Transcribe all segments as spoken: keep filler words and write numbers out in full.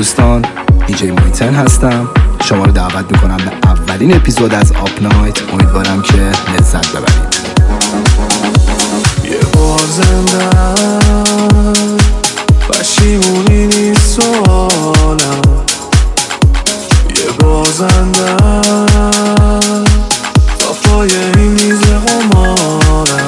دوستان، دیجی مایتن هستم. شما رو دعوت میکنم به اولین اپیزود از آپ نایت. امیدوارم که لذت ببرید. یه بار زندم پشیمونی نیست سوالم، یه بازندم تا پای این میز قمارم.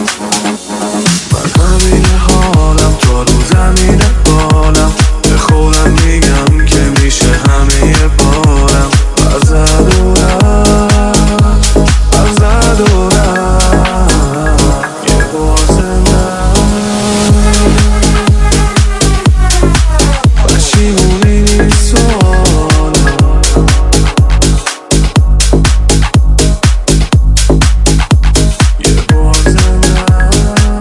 من همین حالم تا رو زمین بالم، به خودم میگم که میشه همه بارم. ازد و رفت ازد و رفت یه بازندم پشیمونی نیست سوالم. یه بازندم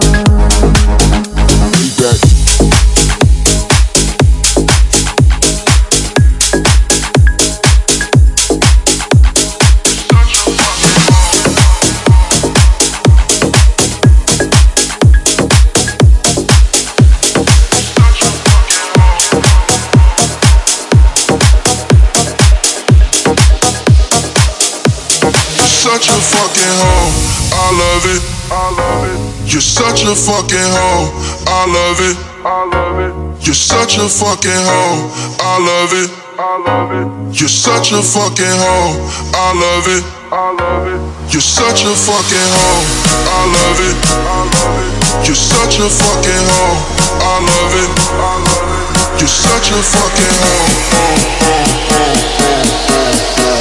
such a fucking hoe, I love it, I love it. You're such a fucking hoe, I love it, I love it. You're such a fucking hoe, I love it, I love it. You're such a fucking hoe, I love it, I love it. You're such a fucking hoe, I love it, I love it. You're such a fucking hoe, I love it, I love it. You're such a fucking hoe, hoe, hoe, hoe, hoe.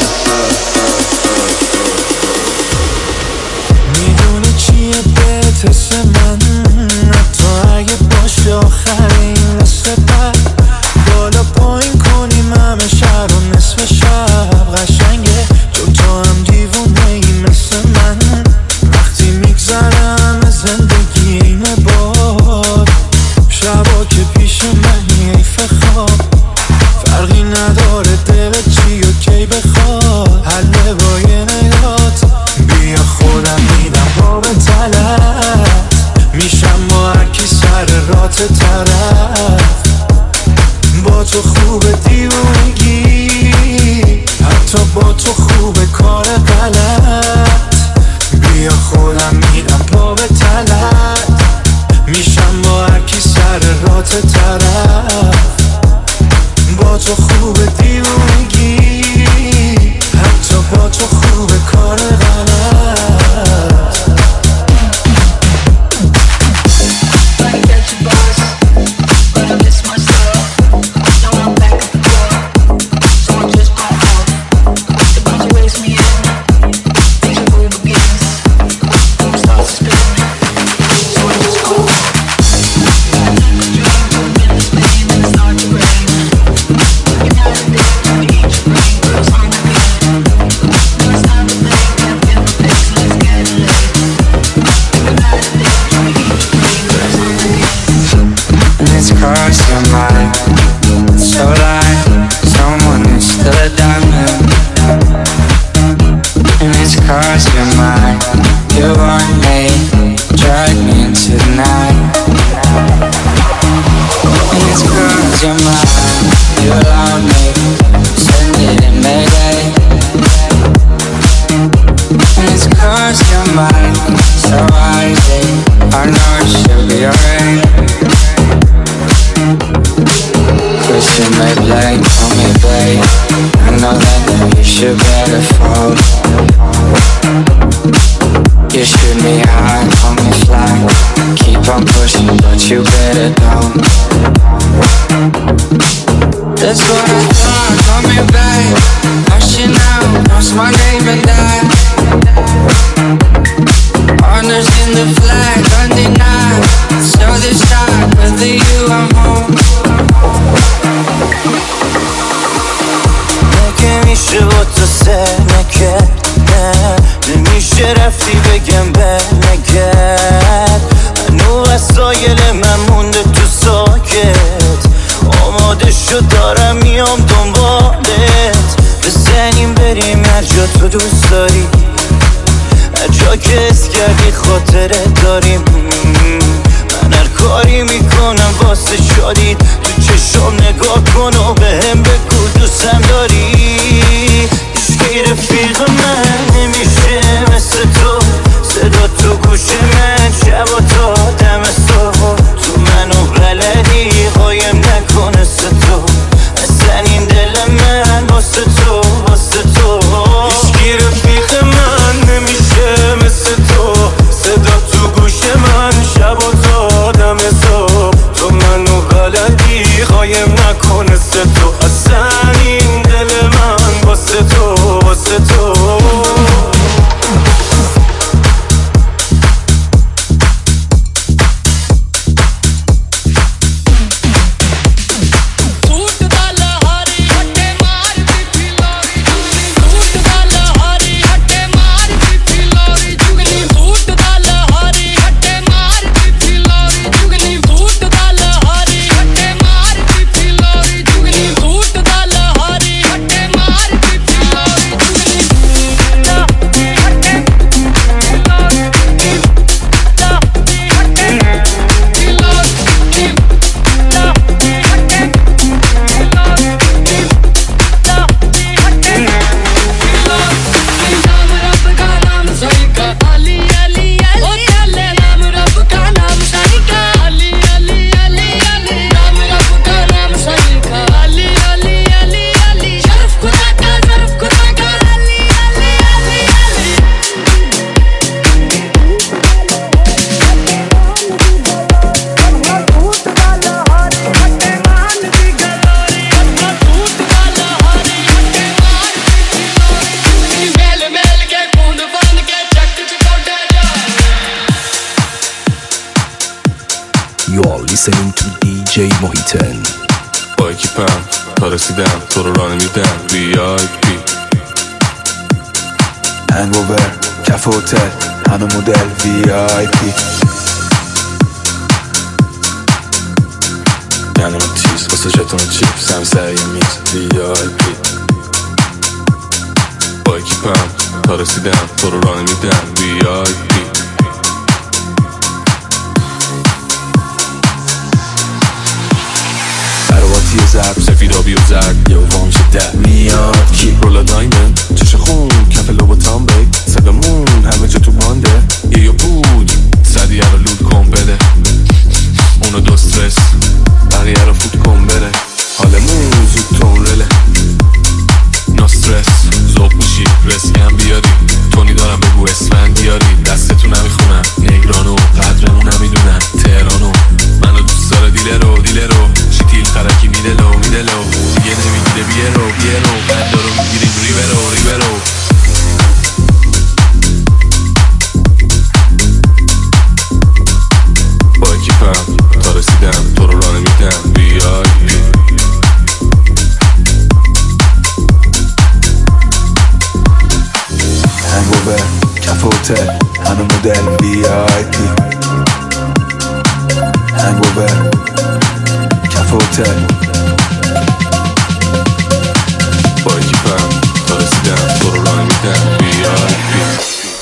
میدونی چیه بهت حس من، حتی اگه باشه آخر این قصه بد. بالا پایین کنیم همه شهر و نصف شب قشنگه، چون تو هم دیوونه ای مثل من. وقتی میگذرم از زندگی این باد، شبا که پیش منی حیف خواب. فرقی نداره دلت چی و کی بخواد، حل با یه نگات. بیا خودم میدم با به طلت، میشم با هرکی سر رات طرف. با تو خوب دیوونگی، حتی با تو خوب کار غلط. بیا خودم میدم با به طلت، میشم با هرکی سر رات طرف. با تو خوب دیوونگی، حتی با تو خوب کار غلط. Cross your mind, so like someone is still a diamond. And it's cross your mind, you want me, drag me into the night. And it's cross your mind, you love me, send it in Mayday. And it's cross your mind, so easy, I know it should be alright. Christian may play, call me babe. I know that you should better fall. You shoot me high, call me fly. Keep on pushing, but you better don't. That's what I thought, call me babe. Rushing out, cross my name and die. Honors in the flag, undenied. So this time, whether you I'm home. نگه میشه با تو سر نکرد، نه نمیشه رفتی بگم به نگرد. هنو وسایل من مونده تو ساکت، آماده شد دارم میام دنبالت. بزنیم بریم هر جا تو دوست داری، هر جا که اس کردی خاطره داریم. من هر کاری میکنم واسه شادید، تو چشم نگاه کن و بهم بگو دوستم داری. هیچکی رفیق من نمیشه مثل تو، صدا تو گوش من شب و تا دم صبح. تو منو بلدی قایم نکنه ستو، اصلا این دل من واسه تو واسه تو. هیچکی رفیق من نمیشه مثل تو، صدا تو گوش من شب و تا دم صبح. تو منو بلدی قایم نکنه ستو، اصلا این دل من واسه تو واسه تو. You're listening to دی جی موهیتن. با اکیپم تا رسیدم تو رو راه نمیدم. وی آی پی هنگوور کف هتل همه مدل وی آی پی. یعنی تیز واسه جتون چیپس هم سعی میز وی آی پی. با اکیپم تا رسیدم تو رو راه نمیدم. وی آی پی براواتی زرد سفیدابی و زرد یه وام شده میاد کی رولا دایمند چش خون کف لوب و تامبیک صدامون همه جا تو بانده. یه یا بود زدی رو لود کن بده اونو دو استرس بقیه رو فوت کن بره. حالمون زود تونرله نو استرس زوب میشی رسکم بیاری تونی دارم بگو اسفند بیاری. دستتو نمیخونم نگرانو قدرمون نمیدونن تهرانو. منو دوست داره دیله رو دیله رو شیتیل خرکی میده لو میده لو دیگه نمیگیره بیه رو بیه رو بند رو میگیریم ریبه رو ریبه رو. با اکیپم تا رسیدم تو رو راه نمیدم. وی آی پی هنگوور کف هتل همه مدل وی آی پی. هنگوور کف هتل با اکیپم تا رسیدم تو رو راه نمیدم. وی آی پی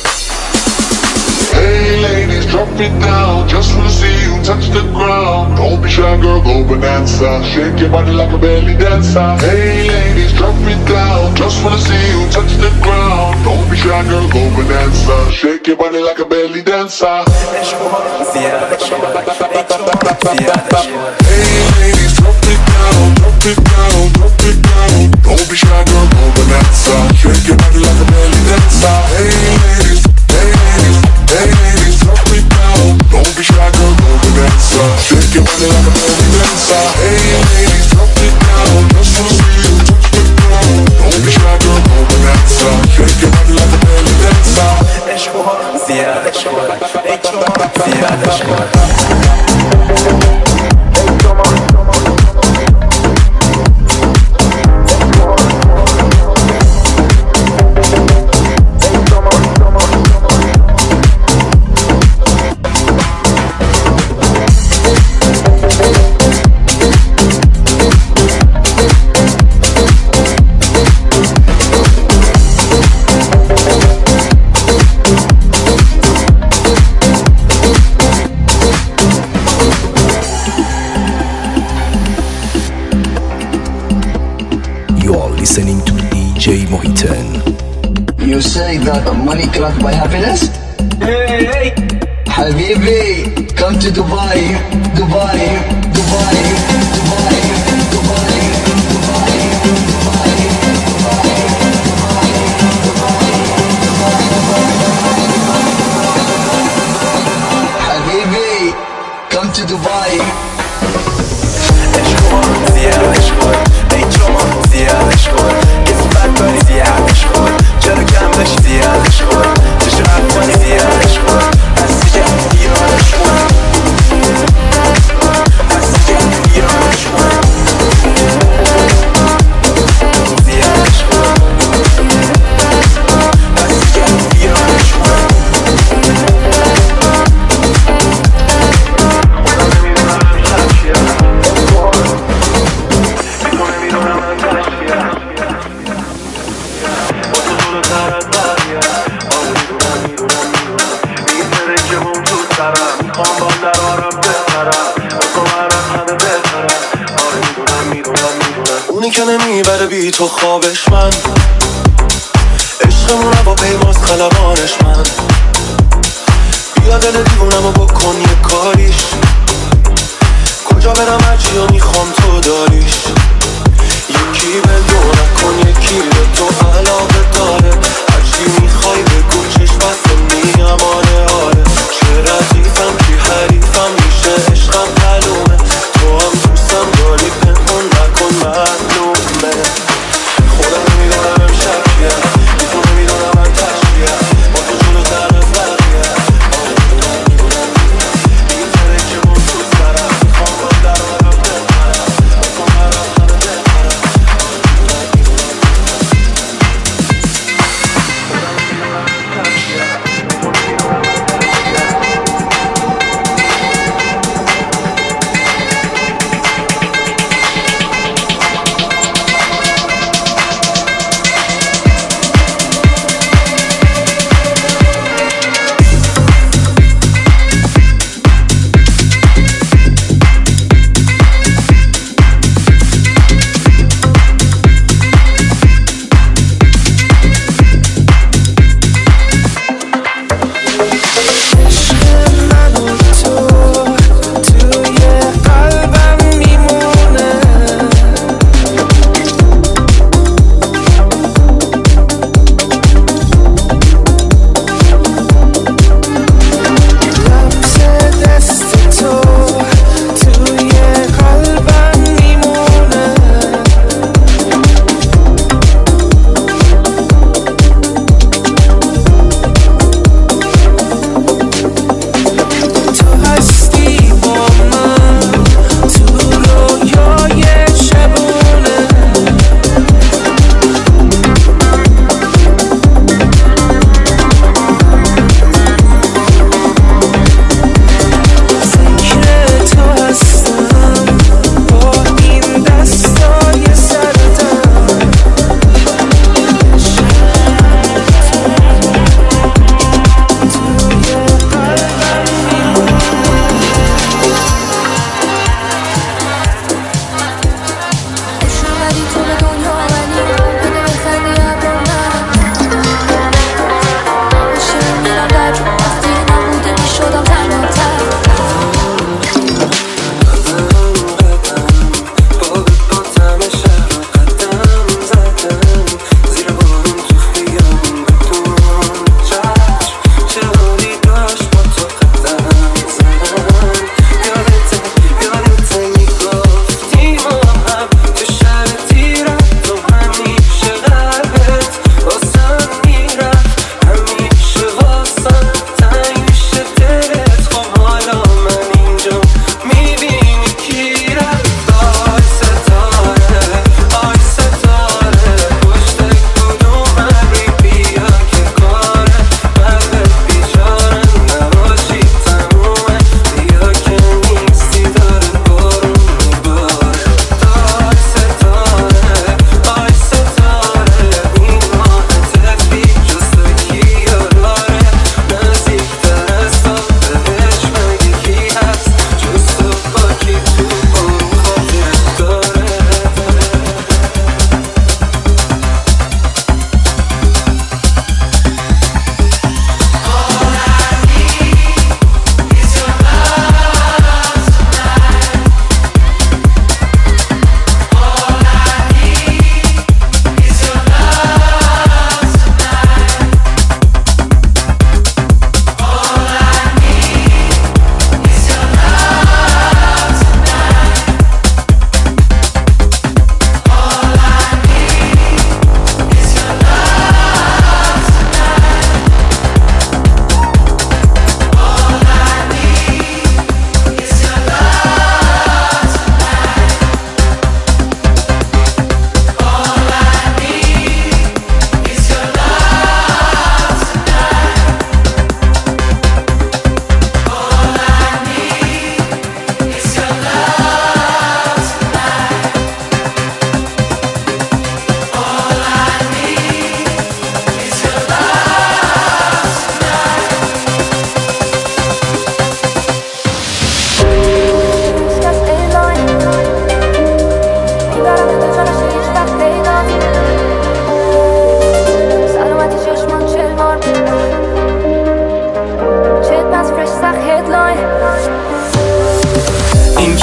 Hey ladies, drop it down. Just wanna see you touch the ground. Don't be shy, girl, go bonanza. Shake your body like a belly dancer. Hey ladies, drop it down. Just wanna see you touch the ground. Don't be shy, girl, go bonanza. Shake your body like a belly dancer. Hey ladies, drop it down, drop it down, drop it down. Don't be shy, girl, go bonanza. Shake your body like a belly dancer. Hey ladies, hey ladies, hey ladies, drop it down. Don't be shy, girl, go bonanza. Shake your body like a belly dancer. Hey ladies, drop it down. Just wanna see you touch the ground. Don't be shy, girl, go bonanza. Shake your body like a belly dancer. زیاده شد زیاده شد. attention. You say that money cannot buy happiness? Hey, hey! Habibi, come to Dubai, Dubai, Dubai, Dubai, Dubai, Dubai, Dubai. Habibi, come to Dubai. چرا کم بشی زیادش کن چشم کنی زیادش کن از دیگه ایرانش کن از دیگه ایرانش کن زیادش کن از دیگه ایرانش کن خدا نمیدونم امشب چیه میکنه میدونم من تشکیه اونی که نمیبره بی تو خوابش من عشقمونه با پیماز خلبانش من بیا دل دیوونمو بکن یه کاریش کجا برم هرچی و میخوام تو داریش یکی به دو نکن یکی به تو علاقه داره هرچی میخوای بگو چشم بسته میگم آره آره چه ردیفم کی حریفم میشه عشقم معلومه تو هم دوستم داری پنهون نکن معلومه خدا نمیدونم امشب چیه تو نمیدونم من تشکیه با تو جلوتر از بقیه آره میدونم میدونم این تره که من تو سرم میخوام با در آرم بپرم با تو مرم همه بپرم آره میدونم میدونم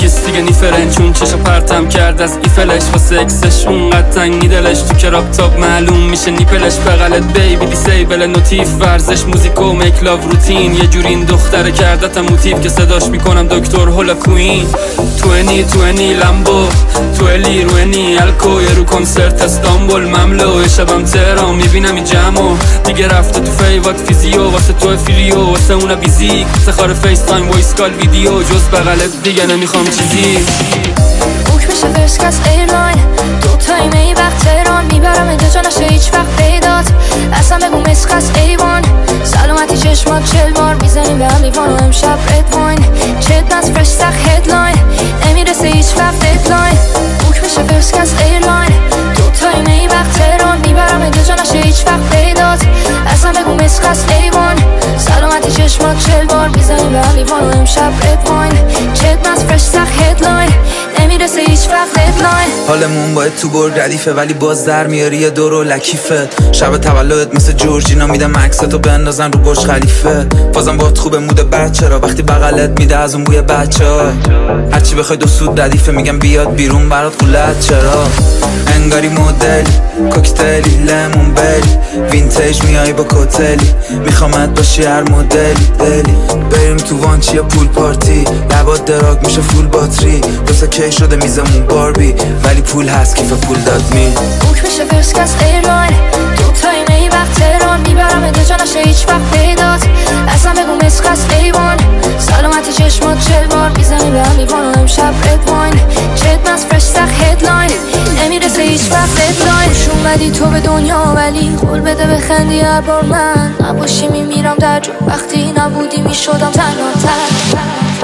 کیس دیگه نیفرن چون چشا پرتم کرد از ایفلش واسه اکسش اونقدر تنگی دلش تو کراب تاپ معلوم میشه نیپلش بغلت بیبی دیسیبل نوتیف ورزش موزیک و میک لاو روتین یه جوری این دختره کردتم موتیف که صداش میکنم دکتر هولا کوین توینی توینی لامبو تویلی روینی الکو یه رو کنسرت استانبول مملو شبم تهران میبینم این جمعو دیگه رفته تو فیوات فیزیو واسه تو فیلیو واسه اونا بیزیک سخار فیس تایم وایس کال ویدیو جز بغلت دیگه نمیخوام چیزی بوک میشه فرسکس ایرلاین دو تایم ای وقت تهران میبرم اینجا نشه هیچ وقت پیدات اصلا بگو مسخص ایوان سلامتی چشمات چل بار میزنیم به هم لیوان و امشب رد واین چت نز فرش سخ هدلاین نمیرسه هیچ وقت ددلاین بوک میشه فرسکس ایرلاین دو تایم ای وقت تهران میبرم اینجا نشه هیچ وقت پیدات اصلا بگو مسخص ایوان سلامتی چشمات چل بار میزنیم به هم لیوان و امشب رد واین چت نز فرش سخ هدلاین نمیرسه هیچ وقت ددلاین حالمون باید تو برگ ردیفه ولی باز در میاری یه دور و لکیفه شب تولدت مثل جورجینا میدم عکستو بندازن رو برج خلیفه بازم باید خوبه مود بچه را وقتی بغلت میده از اون بوی بچه ها هرچی بخوای دو سود ردیفه میگم بیاد بیرون برات قولت چرا انگاری مدلی کوکتلی لیمون بلی وینتیج میای با کوتلی میخوامت باشی هر مدلی دلی بریم تو وانچی یا پول پارتی لبات دراگ میشه فول باتری دوستا کی شده میزمون باربی ولی پول هست کیف پول داد می بوک میشه فرسکس ایرلاین دو تایم ای وقت تهران میبرم اینجا نشه هیچ وقت پیدات اصلا بگو مسخص ایوان سلامتی چشمات چل بار میزنی به هم لیوان و امشب رد واین چت نز فرش سخ هدلاین نمیرسه هیچ وقت ددلاین خوش اومدی تو به دنیا ولی قول بده بخندی هر بار من نباشی میمیرم در جو وقتی نبودی میشدم تنها تر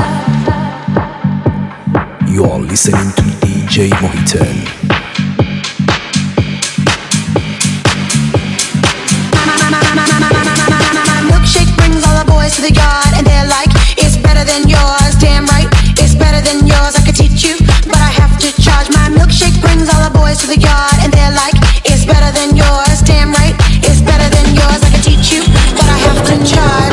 You are listening to دی جی Mohitan. Milkshake brings all the boys to the yard and they're like, it's better than yours. Damn right, it's better than yours. I could teach you, but I have to charge. My milkshake brings all the boys to the yard and they're like, it's better than yours. Damn right, it's better than yours. I could teach you, but I have to charge.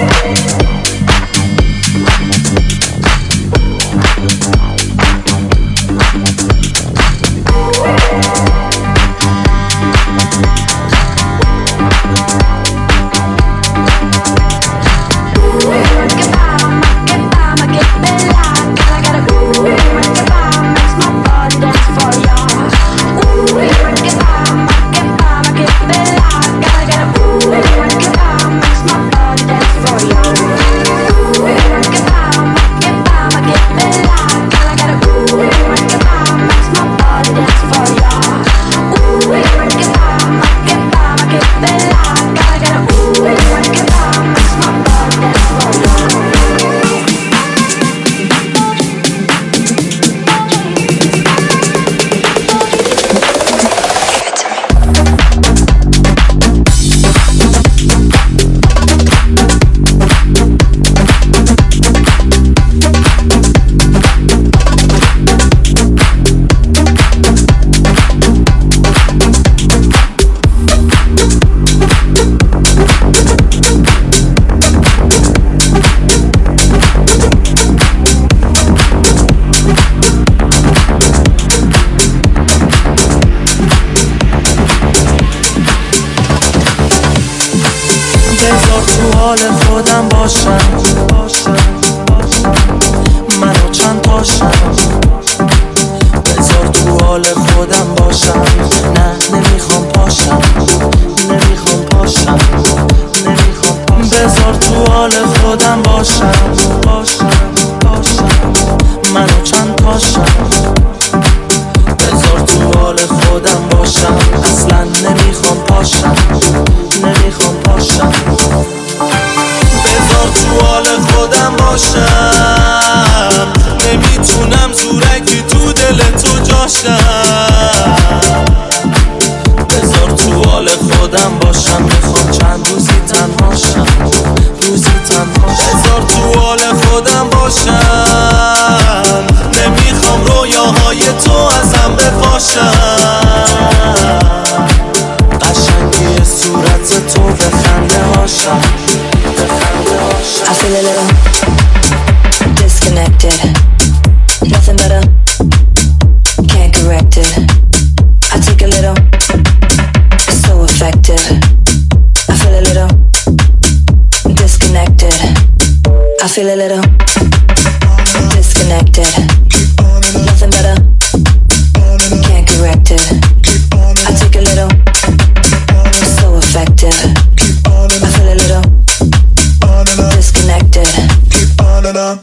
بذار تو حال خودم باشم منو چند تاشم بذار تو حال خودم باشم نه نمیخوام پاشم نمیخوام پاشم نمیخوام پاشم بذار تو حال خودم باشم باشم باشم منو چند تاشم بذار تو حال خودم باشم اصلا نمیخوام پاشم نمیخوام پاشم بذار تو حال خودم باشم نمیتونم زورکی تو دل تو جاشم بذار تو حال خودم باشم میخوام چند روزی تنهاشم روزی تنهاشم بذار تو حال خودم باشم نمیخوام رویاهای تو ازم بپاشم قشنگی صورت تو به خنده هاشم I feel a little disconnected. feel a little disconnected. Nothing better, can't correct it. I take a little, so effective. I feel a little disconnected. Keep on and on.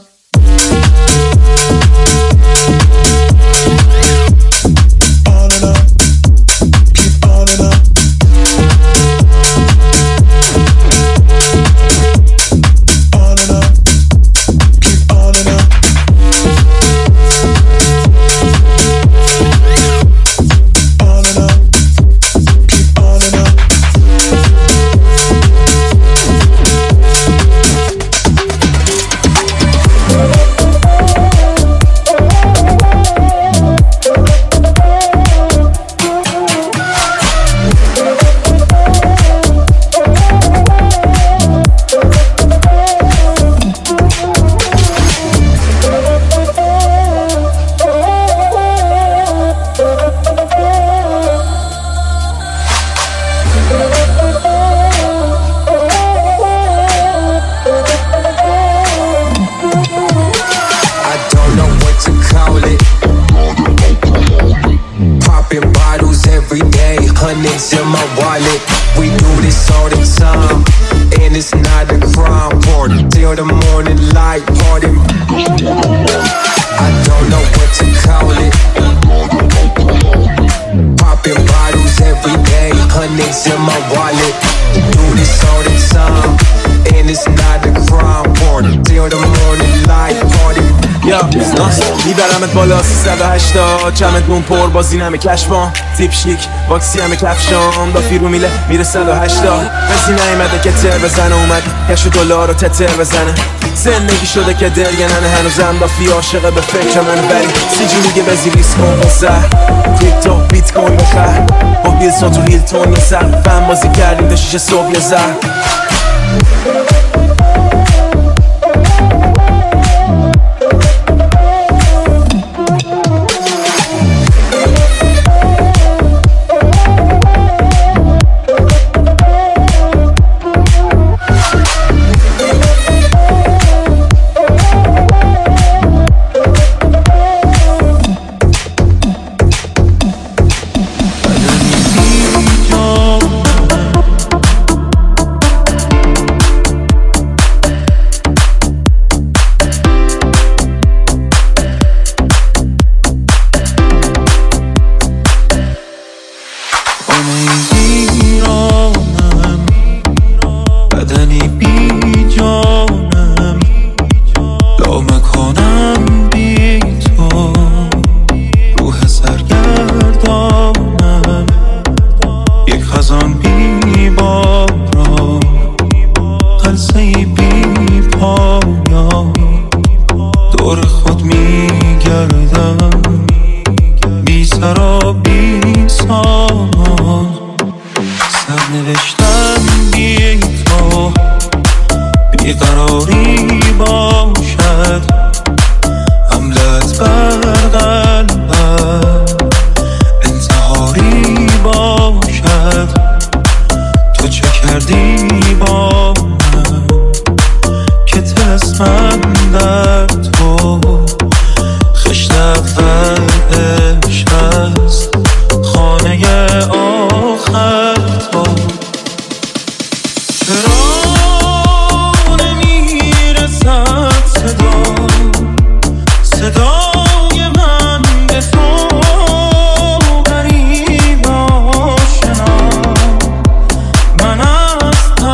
Hundreds in my wallet. We do this all the time, and it's not a crime. Party till the morning light. Party. I don't know what to call it. Popping bottles every day. Hundreds in my wallet. We do this all the time, and it's not a crime. Party till the morning light. Party. یا میبرمت بالا سیصد و هشتاد جمعت بون پر بازی نمه کشفان تیپ شیک واکسی همه کفشام دا فیرو میله میره صد و هشتاد بزی نیمده که تر بزنه اومد کش و دلار رو تتر بزنه زندگی شده که درگننه هنوزم دا فی عاشقه به فکر من بری سی جی میگه بزی ریس کن بزر کریپتو بیت کوین بخر با بیلسا تو هیلتون یه سر فهم بازی کردیم تا شیش صبح یه زر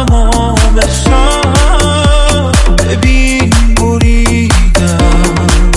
ببین بریدم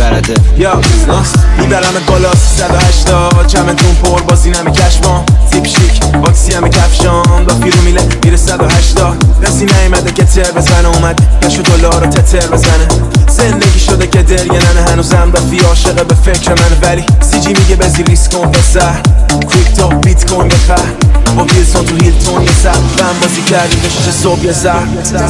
برده یا میبرمت بالا سیصد و هشتاد چمنتون پر بازی نمی کشمام زیپ شیک باکسی همه کفشام دا فیرو میله میره صد و هشتاد کسی نیمده که تر بزنه اومد نشو دلار رو تتر بزنه زندگی شده که درگننه هنوزم دافی عاشقه به فکر منه ولی سی جی میگه بزی ریسک کن پسر کریپتو بیت کوین بخر با ویلسون تو هیلتون یه سر بم بازی کردیم به شش صبح یه زر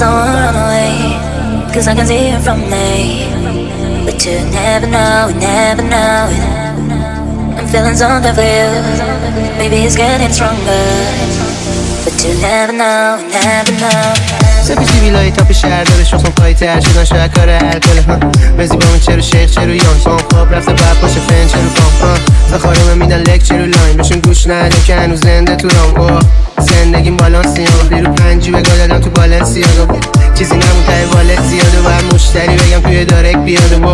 Cause I can see it from me, but you never know, never know it. I'm feeling something for you, maybe it's getting stronger, but you never know, never know. سپیش دیویلای تاپ شهر داره شخصم پایی تر شدن شاید کار الکل ها بزی با من چرو شیخ چرو یان فان خواب رفته بعد باشه فن چرو فان ها و خارمه میدن لک چرو لاین بشون گوش نده که هنوز زنده تو رام زندگیم بالانسی ها بیرو پنجی بگاه دادم تو بالنسی ها چیزی نمون تای والت زیاده و هر مشتری بگم توی دارک بیاده و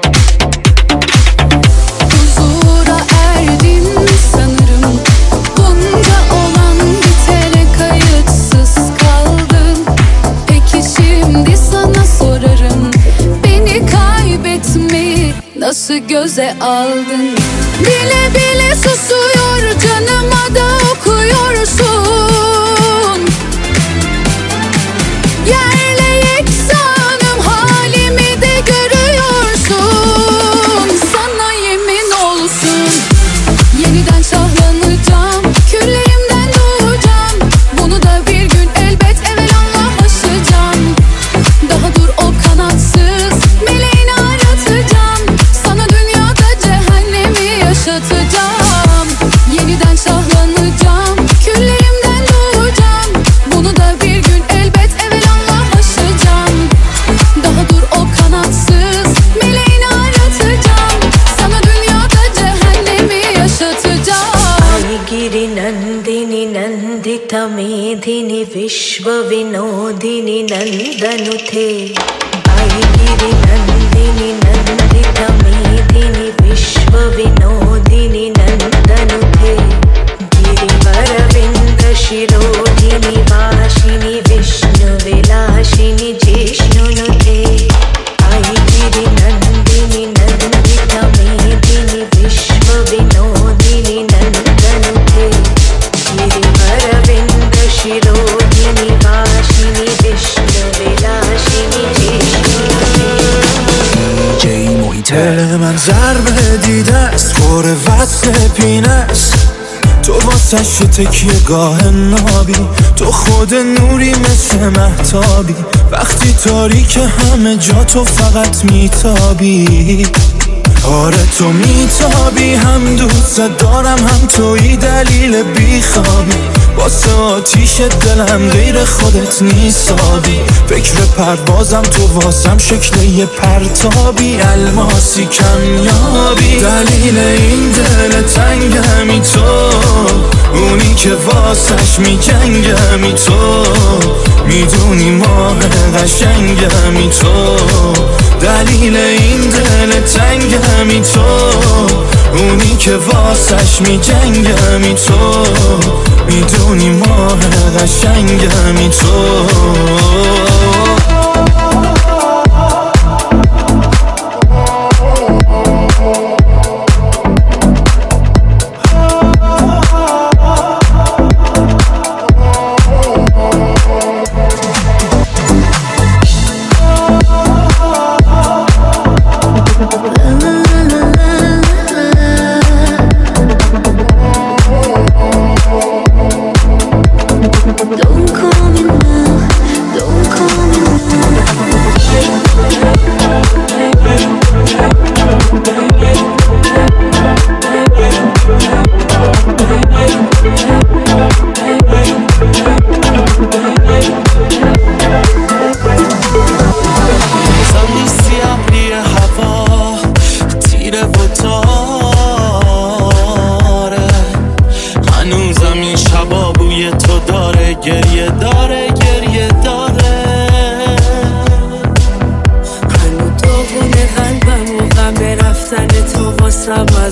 huzura erdim sanırım bunca olan bitene kayıtsız kaldım peki şimdi sana sorarım beni kaybetmeyi nasıl göze aldın bile bile susuyor canıma da okuyorsun yerle yeksanım halimi de görüyorsun sana yemin olsun yeniden şahlanacağım küllerimden doğacağım bunu da bir gün elbet evelallah aşacağım daha dur o kanatsız meleğini aratacağım sana dünyada cehennemi yaşatacağım yeniden şahlanacağım küllerimden doğacağım bunu da bir gün elbet evelallah aşacağım daha dur o kanatsız meleğini aratacağım sana dünyada cehennemi yaşatacağım Giri Nandini Nandita Medhini Vishwa Vinodini Nandanute Ai Giri Nandini Nandita Medhini Vishwa Vinodini Nandanute Giri Varavinda Shirodini Vashini Vishnu Vilashini Jishnunute Ai Giri Nandini Nandita Medhini Vishwa Vinodini Nandanute Giri Varavinda Shirodini Vashini Vishnu Vilashini Jishnunute دل من ضربه دیده است پر وصل پینه است تو واسش تکیه گاه نابی تو خود نوری مثل مهتابی وقتی تاریک همه جا تو فقط میتابی آره تو میتابی هم دوست دارم هم توی دلیل بیخوابی واسه آتیش دلم غیر خودت نیستابی فکر پروازم تو واسم شکل یه پرتابی الماسی کمیابی دلیل این دل تنگمی تو اونی که واسش میجنگمی تو میدونی ماه قشنگمی تو دلیل این دل تنگمی تو اونی که واسش میجنگمی تو میدونی ماه قشنگمی تو Summer